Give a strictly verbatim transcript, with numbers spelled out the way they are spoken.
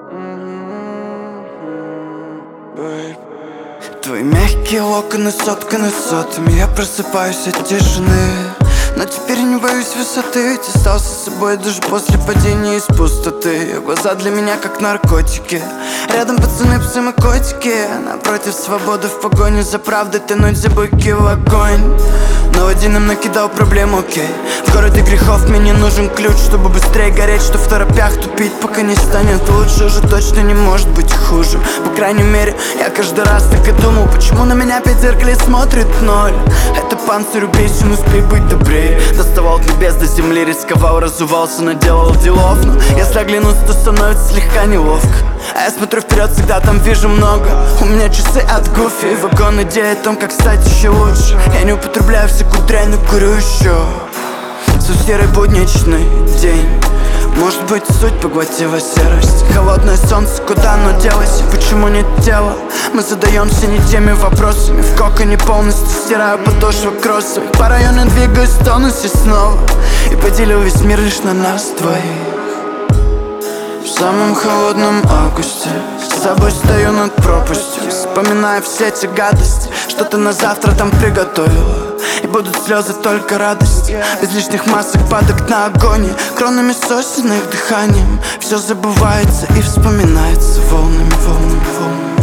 Твои мягкие локоны сотканы сотами. Я просыпаюсь от тишины, но теперь не боюсь высоты, ведь остался с собой даже после падения из пустоты. Глаза для меня как наркотики, рядом пацаны, псы и котики. Напротив свободы в погоне за правдой, тянуть за буйки в огонь. Но один им накидал проблем, окей. В городе грехов мне не нужен ключ, чтобы быстрее гореть, что в торопях тупить, пока не станет лучше. Уже точно не может быть хуже. По крайней мере, я каждый раз так и думал, почему на меня опять в зеркале смотрит ноль. Это панцирь убийцу, успей быть добрее. Доставал от небес до земли, рисковал, разувался, наделал делов. Но если оглянуться, то становится слегка неловко. А я смотрю вперед, всегда там вижу много. У меня часы от Гуфи, вагон идеи о том, как стать еще лучше. Я не употребляю всякую дрянь, но курю еще. Свой серый будничный день, может быть, суть поглотила серость. Холодное солнце, куда оно делось? Почему нет тела? Мы задаемся не теми вопросами. В коконе полностью стираю подошву кроссовок. По району двигаюсь в тонусе снова и поделил весь мир лишь на нас двоих. В самом холодном августе с собой стою над пропастью, вспоминая все эти гадости, что ты на завтра там приготовила. И будут слезы, только радость, без лишних масок, падок на агонии, кронами сосен их дыханием. Все забывается и вспоминается волнами, волнами, волнами.